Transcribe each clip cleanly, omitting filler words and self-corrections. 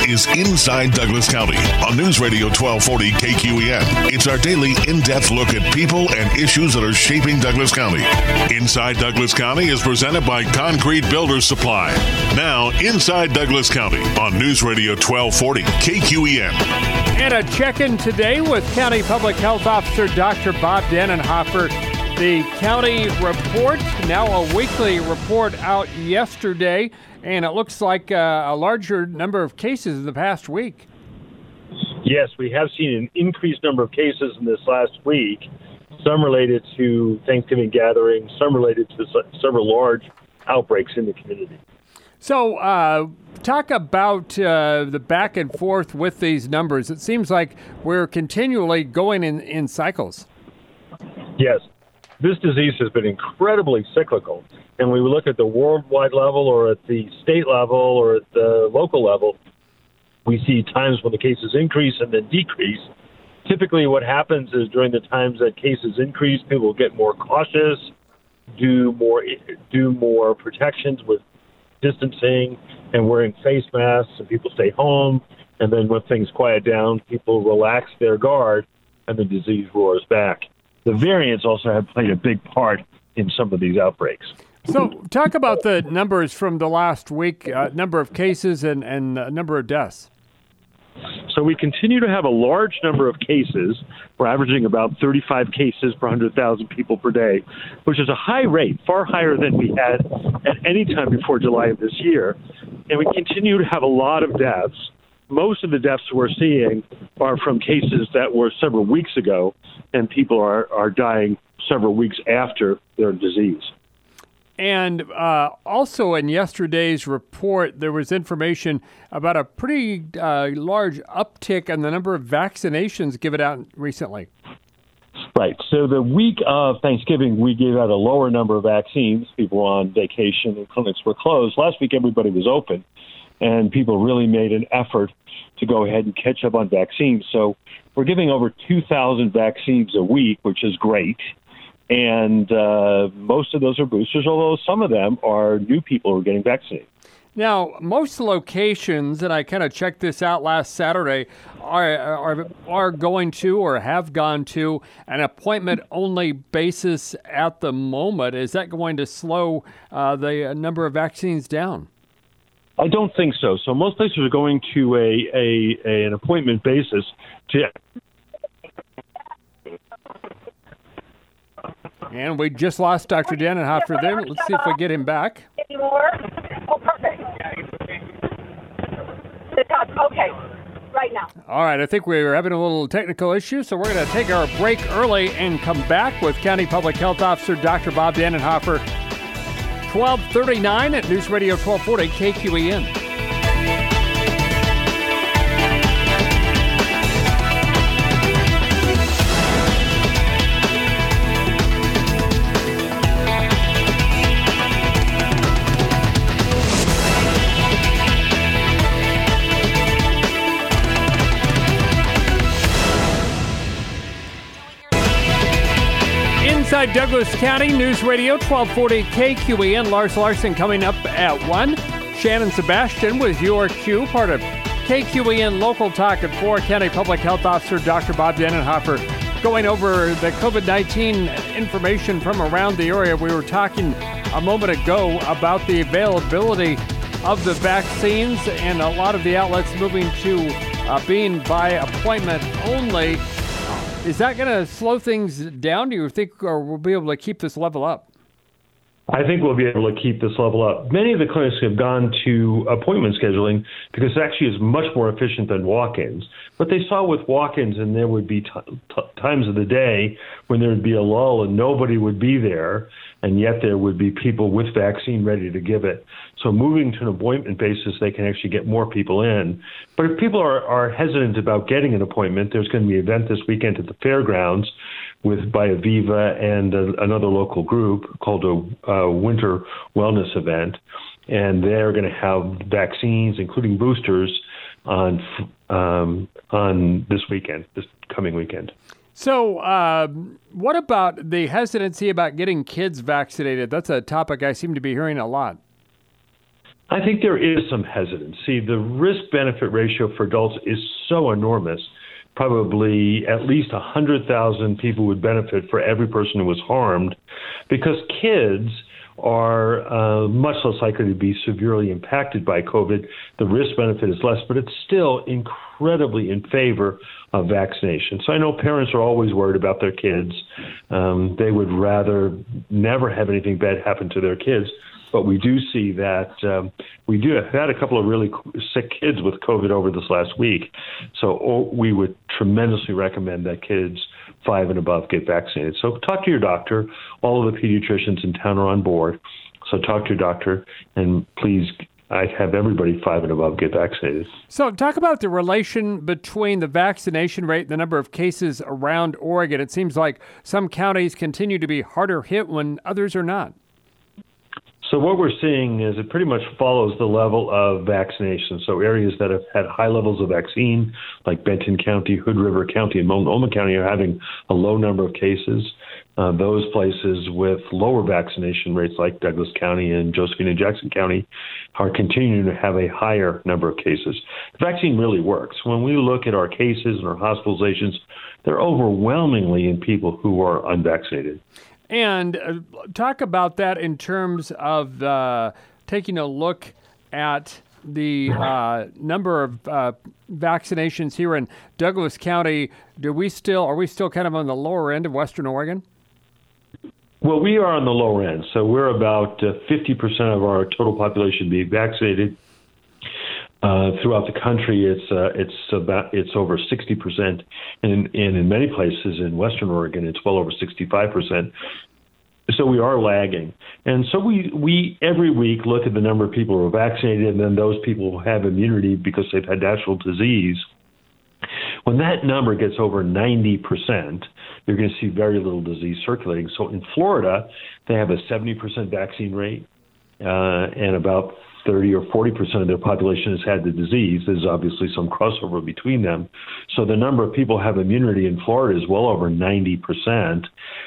is Inside Douglas County on News Radio 1240 KQEN. It's our daily in-depth look at people and issues that are shaping Douglas County. Inside Douglas County is presented by Concrete Builders Supply. Now, Inside Douglas County on News Radio 1240 KQEN. And a check-in today with County Public Health Officer Dr. Bob Dannenhofer. The county report, now a weekly report out yesterday, and it looks like a larger number of cases in the past week. Yes, we have seen an increased number of cases in this last week, some related to Thanksgiving gatherings, some related to several large outbreaks in the community. So talk about the back and forth with these numbers. It seems like we're continually going in cycles. Yes. This disease has been incredibly cyclical. And when we look at the worldwide level or at the state level or at the local level, we see times when the cases increase and then decrease. Typically what happens is during the times that cases increase, people get more cautious, do more protections with distancing and wearing face masks, and people stay home. And then when things quiet down, people relax their guard and the disease roars back. The variants also have played a big part in some of these outbreaks. So talk about the numbers from the last week, number of cases and number of deaths. So we continue to have a large number of cases. We're averaging about 35 cases per 100,000 people per day, which is a high rate, far higher than we had at any time before July of this year. And we continue to have a lot of deaths. Most of the deaths we're seeing are from cases that were several weeks ago, and people are dying several weeks after their disease. And also in yesterday's report, there was information about a pretty large uptick in the number of vaccinations given out recently. Right. So the week of Thanksgiving, we gave out a lower number of vaccines. People were on vacation and clinics were closed. Last week, everybody was open, and people really made an effort to go ahead and catch up on vaccines. So we're giving over 2,000 vaccines a week, which is great. And most of those are boosters, although some of them are new people who are getting vaccinated. Now, most locations, and I kind of checked this out last Saturday, are going to or have gone to an appointment-only basis at the moment. Is that going to slow the number of vaccines down? I don't think so. So most places are going to an appointment basis. And we just lost Dr. Dannenhofer there. Let's see if we get him back. Any more? Oh, perfect. Okay, right now. All right, I think we're having a little technical issue, so we're going to take our break early and come back with County Public Health Officer Dr. Bob Dannenhofer. 12:39 at News Radio 1240 KQEN. Inside Douglas County, News Radio 1240 KQEN. Lars Larson coming up at 1. Shannon Sebastian with your cue, part of KQEN Local Talk at 4. County Public Health Officer Dr. Bob Dannenhofer going over the COVID-19 information from around the area. We were talking a moment ago about the availability of the vaccines and a lot of the outlets moving to being by appointment only. Is that going to slow things down, do you think, or we'll be able to keep this level up? I think we'll be able to keep this level up. Many of the clinics have gone to appointment scheduling because it actually is much more efficient than walk-ins. But they saw with walk-ins, and there would be times of the day when there would be a lull and nobody would be there, and yet there would be people with vaccine ready to give it. So moving to an appointment basis, they can actually get more people in. But if people are hesitant about getting an appointment, there's going to be an event this weekend at the fairgrounds by Aviva and another local group called a winter wellness event. And they're going to have vaccines, including boosters, on this weekend, this coming weekend. So what about the hesitancy about getting kids vaccinated? That's a topic I seem to be hearing a lot. I think there is some hesitancy. The risk-benefit ratio for adults is so enormous. Probably at least 100,000 people would benefit for every person who was harmed, because kids are much less likely to be severely impacted by COVID. The risk-benefit is less, but it's still incredibly in favor of vaccination. So I know parents are always worried about their kids. They would rather never have anything bad happen to their kids. But we do see that we do have had a couple of really sick kids with COVID over this last week. So we would tremendously recommend that kids 5 and above get vaccinated. So talk to your doctor. All of the pediatricians in town are on board. So talk to your doctor, and please, I have everybody 5 and above get vaccinated. So talk about the relation between the vaccination rate and the number of cases around Oregon. It seems like some counties continue to be harder hit when others are not. So what we're seeing is it pretty much follows the level of vaccination. So areas that have had high levels of vaccine, like Benton County, Hood River County, and Multnomah County, are having a low number of cases. Those places with lower vaccination rates, like Douglas County and Josephine and Jackson County, are continuing to have a higher number of cases. The vaccine really works. When we look at our cases and our hospitalizations, they're overwhelmingly in people who are unvaccinated. And talk about that in terms of taking a look at the number of vaccinations here in Douglas County. Are we still kind of on the lower end of Western Oregon? Well, we are on the lower end. So we're about 50% of our total population being vaccinated. Throughout the country, it's over 60%, and in many places in Western Oregon, it's well over 65%. So we are lagging, and so we every week look at the number of people who are vaccinated, and then those people who have immunity because they've had natural disease. When that number gets over 90%, you're going to see very little disease circulating. So in Florida, they have a 70% vaccine rate, and about 30 or 40% of their population has had the disease. There's obviously some crossover between them. So the number of people who have immunity in Florida is well over 90%,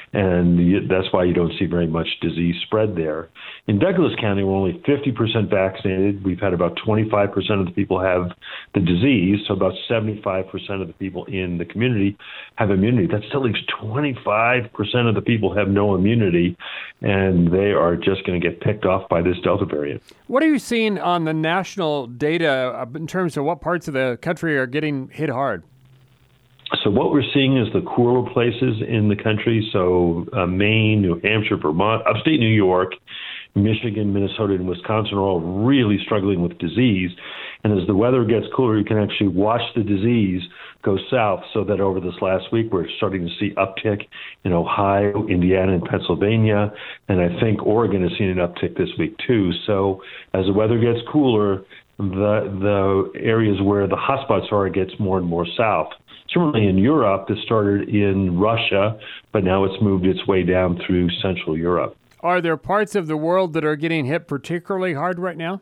and that's why you don't see very much disease spread there. In Douglas County, we're only 50% vaccinated. We've had about 25% of the people have the disease, so about 75% of the people in the community have immunity. That still leaves 25% of the people have no immunity, and they are just going to get picked off by this Delta variant. What are you seeing on the national data in terms of what parts of the country are getting hit hard? So what we're seeing is the cooler places in the country, so Maine, New Hampshire, Vermont, upstate New York, Michigan, Minnesota, and Wisconsin are all really struggling with disease. And as the weather gets cooler, you can actually watch the disease go south, so that over this last week, we're starting to see uptick in Ohio, Indiana, and Pennsylvania. And I think Oregon has seen an uptick this week, too. So as the weather gets cooler, the areas where the hotspots are, it gets more and more south. Certainly in Europe, this started in Russia, but now it's moved its way down through Central Europe. Are there parts of the world that are getting hit particularly hard right now?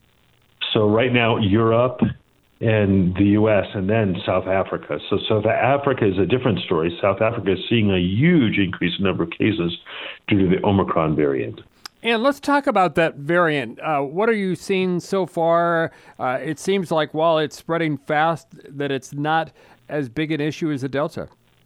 So right now, Europe and the U.S., and then South Africa. So South Africa is a different story. South Africa is seeing a huge increase in number of cases due to the Omicron variant. And let's talk about that variant. What are you seeing so far? It seems like while it's spreading fast, that it's not as big an issue as the Delta.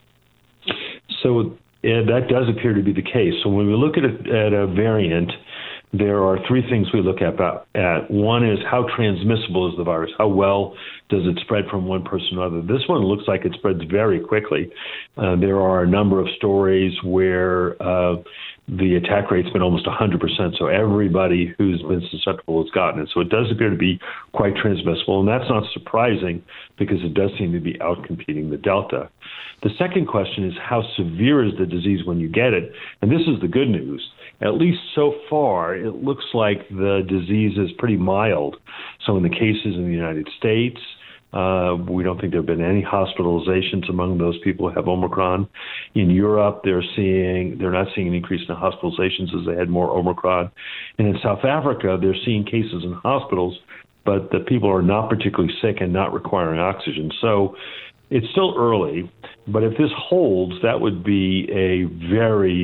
So that does appear to be the case. So when we look at a variant, there are three things we look at. One is how transmissible is the virus? How well does it spread from one person to another? This one looks like it spreads very quickly. There are a number of stories where the attack rate's been almost 100%. So everybody who's been susceptible has gotten it. So it does appear to be quite transmissible. And that's not surprising because it does seem to be outcompeting the Delta. The second question is how severe is the disease when you get it? And this is the good news. At least so far, it looks like the disease is pretty mild. So in the cases in the United States, we don't think there have been any hospitalizations among those people who have Omicron. In Europe, they're not seeing an increase in hospitalizations as they had more Omicron. And in South Africa, they're seeing cases in hospitals, but the people are not particularly sick and not requiring oxygen. So it's still early, but if this holds, that would be a very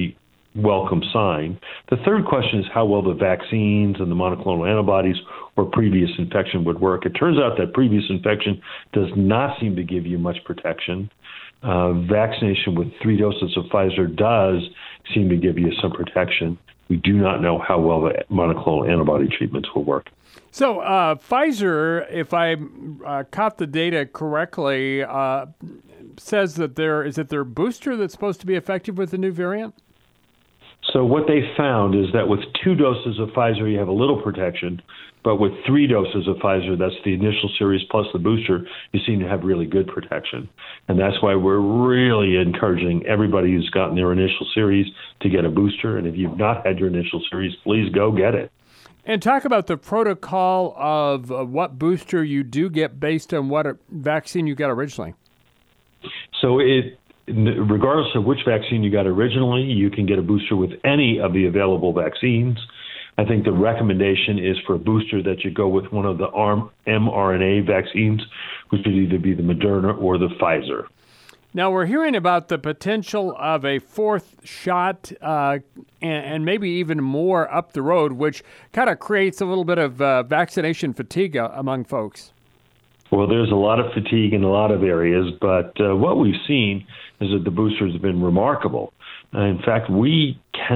welcome sign. The third question is how well the vaccines and the monoclonal antibodies or previous infection would work. It turns out that previous infection does not seem to give you much protection. Vaccination with 3 doses of Pfizer does seem to give you some protection. We do not know how well the monoclonal antibody treatments will work. So Pfizer, if I caught the data correctly, says that is it their booster that's supposed to be effective with the new variant? So what they found is that with 2 doses of Pfizer, you have a little protection, but with 3 doses of Pfizer, that's the initial series plus the booster, you seem to have really good protection. And that's why we're really encouraging everybody who's gotten their initial series to get a booster. And if you've not had your initial series, please go get it. And talk about the protocol of what booster you do get based on what vaccine you got originally. So regardless of which vaccine you got originally, you can get a booster with any of the available vaccines. I think the recommendation is for a booster that you go with one of the mRNA vaccines, which would either be the Moderna or the Pfizer. Now, we're hearing about the potential of a 4th shot and maybe even more up the road, which kind of creates a little bit of vaccination fatigue among folks. Well, there's a lot of fatigue in a lot of areas, but what we've seen is that the boosters have been remarkable. In fact, we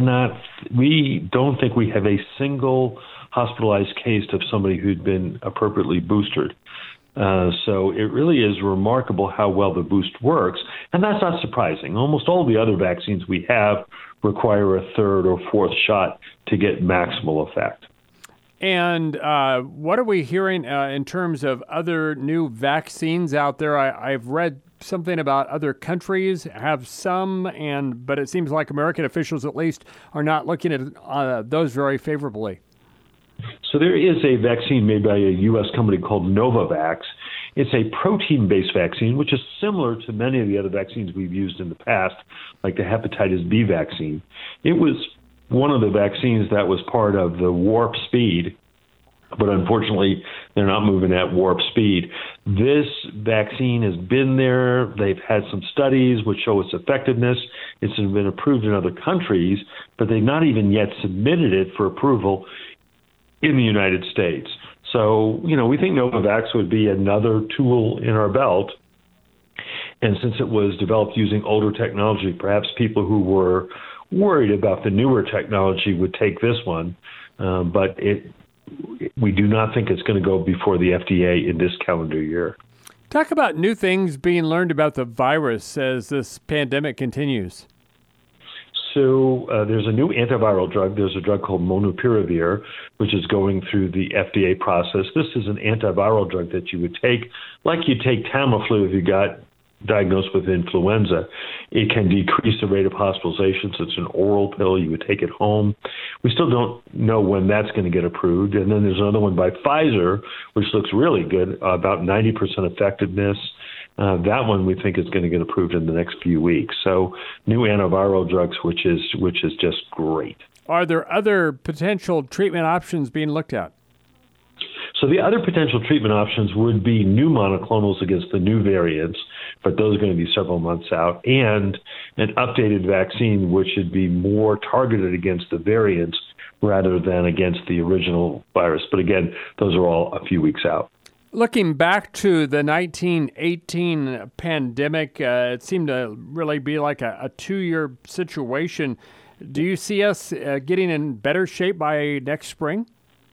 don't think we have a single hospitalized case of somebody who'd been appropriately boosted. So it really is remarkable how well the boost works, and that's not surprising. Almost all the other vaccines we have require a 3rd or 4th shot to get maximal effect. And what are we hearing in terms of other new vaccines out there? I've read something about other countries have some, but it seems like American officials at least are not looking at those very favorably. So there is a vaccine made by a U.S. company called Novavax. It's a protein-based vaccine, which is similar to many of the other vaccines we've used in the past, like the hepatitis B vaccine. It was one of the vaccines that was part of the warp speed, but unfortunately, they're not moving at warp speed. This vaccine has been there. They've had some studies which show its effectiveness. It's been approved in other countries, but they've not even yet submitted it for approval in the United States. So, we think Novavax would be another tool in our belt. And since it was developed using older technology, perhaps people who were worried about the newer technology would take this one. But we do not think it's going to go before the FDA in this calendar year. Talk about new things being learned about the virus as this pandemic continues. So there's a new antiviral drug. There's a drug called Molnupiravir, which is going through the FDA process. This is an antiviral drug that you would take, like you take Tamiflu if you got diagnosed with influenza. It can decrease the rate of hospitalizations. It's an oral pill. You would take it home. We still don't know when that's going to get approved. And then there's another one by Pfizer, which looks really good, about 90% effectiveness. That one we think is going to get approved in the next few weeks. So new antiviral drugs, which is just great. Are there other potential treatment options being looked at? So the other potential treatment options would be new monoclonals against the new variants, but those are going to be several months out, and an updated vaccine which should be more targeted against the variants rather than against the original virus. But again, those are all a few weeks out. Looking back to the 1918 pandemic, it seemed to really be like a 2-year situation. Do you see us getting in better shape by next spring?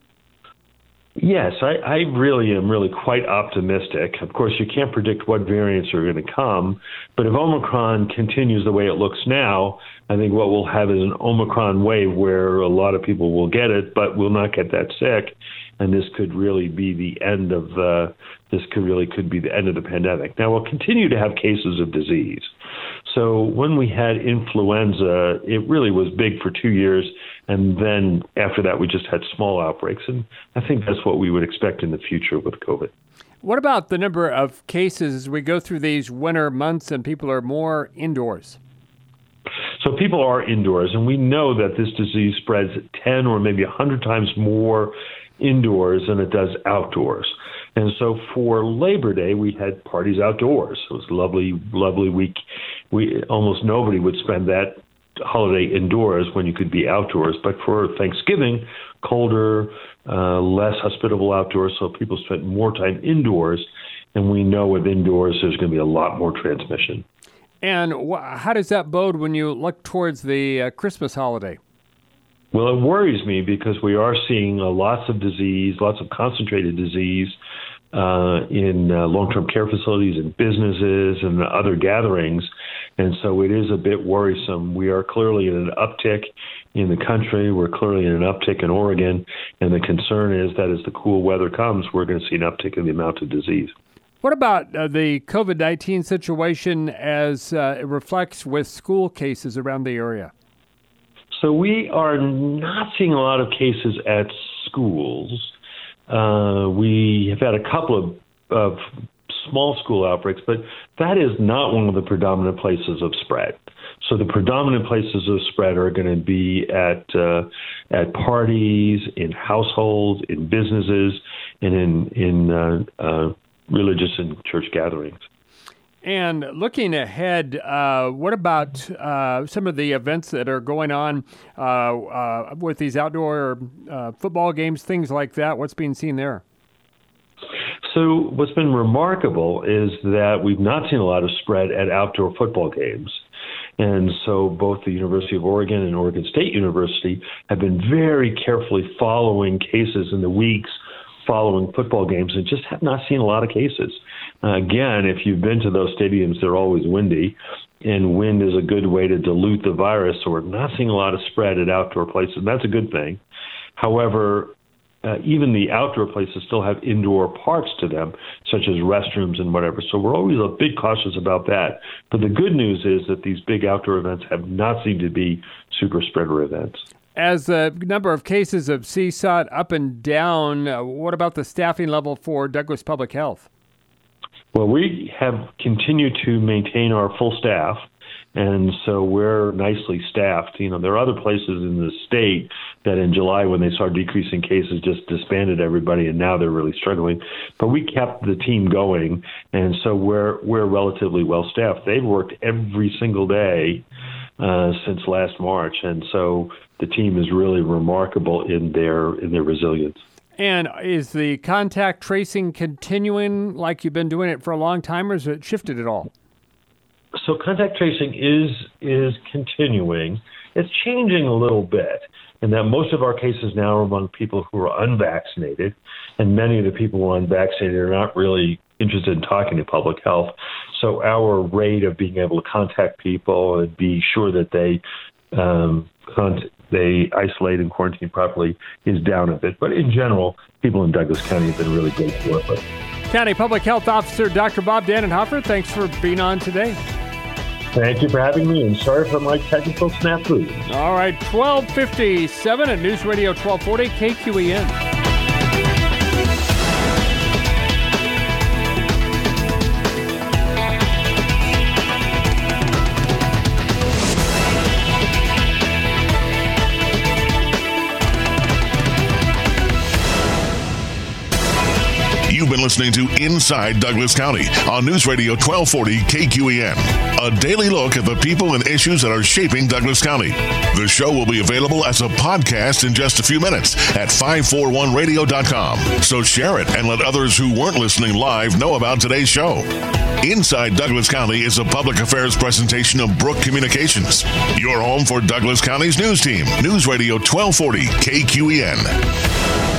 Yes, I really am quite optimistic. Of course, you can't predict what variants are going to come, but if Omicron continues the way it looks now, I think what we'll have is an Omicron wave where a lot of people will get it, but will not get that sick, and this could really be the end of the end of the pandemic. Now, we'll continue to have cases of disease. So when we had influenza, it really was big for 2 years. And then after that, we just had small outbreaks. And I think that's what we would expect in the future with COVID. What about the number of cases as we go through these winter months and people are more indoors? So people are indoors, and we know that this disease spreads 10 or maybe 100 times more indoors than it does outdoors. And so for Labor Day, we had parties outdoors. It was a lovely week. Almost nobody would spend that holiday indoors when you could be outdoors. But for Thanksgiving, colder, less hospitable outdoors, so people spent more time indoors. And we know with indoors, there's going to be a lot more transmission. And how does that bode when you look towards the Christmas holiday? Well, it worries me because we are seeing lots of disease, lots of concentrated disease in long-term care facilities and businesses and other gatherings. And so it is a bit worrisome. We are clearly in an uptick in the country. We're clearly in an uptick in Oregon. And the concern is that as the cool weather comes, we're going to see an uptick in the amount of disease. What about the COVID-19 situation as it reflects with school cases around the area? So we are not seeing a lot of cases at schools. We have had a couple of small school outbreaks, but that is not one of the predominant places of spread. So the predominant places of spread are going to be at parties, in households, in businesses, and in religious and church gatherings. And looking ahead, what about some of the events that are going on with these outdoor football games, things like that? What's being seen there? So what's been remarkable is that we've not seen a lot of spread at outdoor football games. And so both the University of Oregon and Oregon State University have been very carefully following cases in the weeks following football games and just have not seen a lot of cases. Again, if you've been to those stadiums, they're always windy, and wind is a good way to dilute the virus, so we're not seeing a lot of spread at outdoor places, and that's a good thing. However, even the outdoor places still have indoor parts to them, such as restrooms and whatever, so we're always a bit cautious about that. But the good news is that these big outdoor events have not seemed to be super spreader events. As the number of cases have seesawed up and down, what about the staffing level for Douglas Public Health? Well, we have continued to maintain our full staff, and so we're nicely staffed. You know, there are other places in the state that in July, when they started decreasing cases, just disbanded everybody, and now they're really struggling. But we kept the team going, and so we're relatively well staffed. They've worked every single day since last March, and so the team is really remarkable in their resilience. And is the contact tracing continuing like you've been doing it for a long time, or has it shifted at all? So contact tracing is continuing. It's changing a little bit in that most of our cases now are among people who are unvaccinated, and many of the people who are unvaccinated are not really interested in talking to public health. So our rate of being able to contact people and be sure that they isolate and quarantine properly is down a bit. But in general, people in Douglas County have been really great to work with. County Public Health Officer Dr. Bob Dannenhofer, thanks for being on today. Thank you for having me, and sorry for my technical snafus. All right, 12:57 at News Radio 1240 KQEN. You've been listening to Inside Douglas County on News Radio 1240 KQEN. A daily look at the people and issues that are shaping Douglas County. The show will be available as a podcast in just a few minutes at 541radio.com. So share it and let others who weren't listening live know about today's show. Inside Douglas County is a public affairs presentation of Brook Communications. Your home for Douglas County's news team. News Radio 1240 KQEN.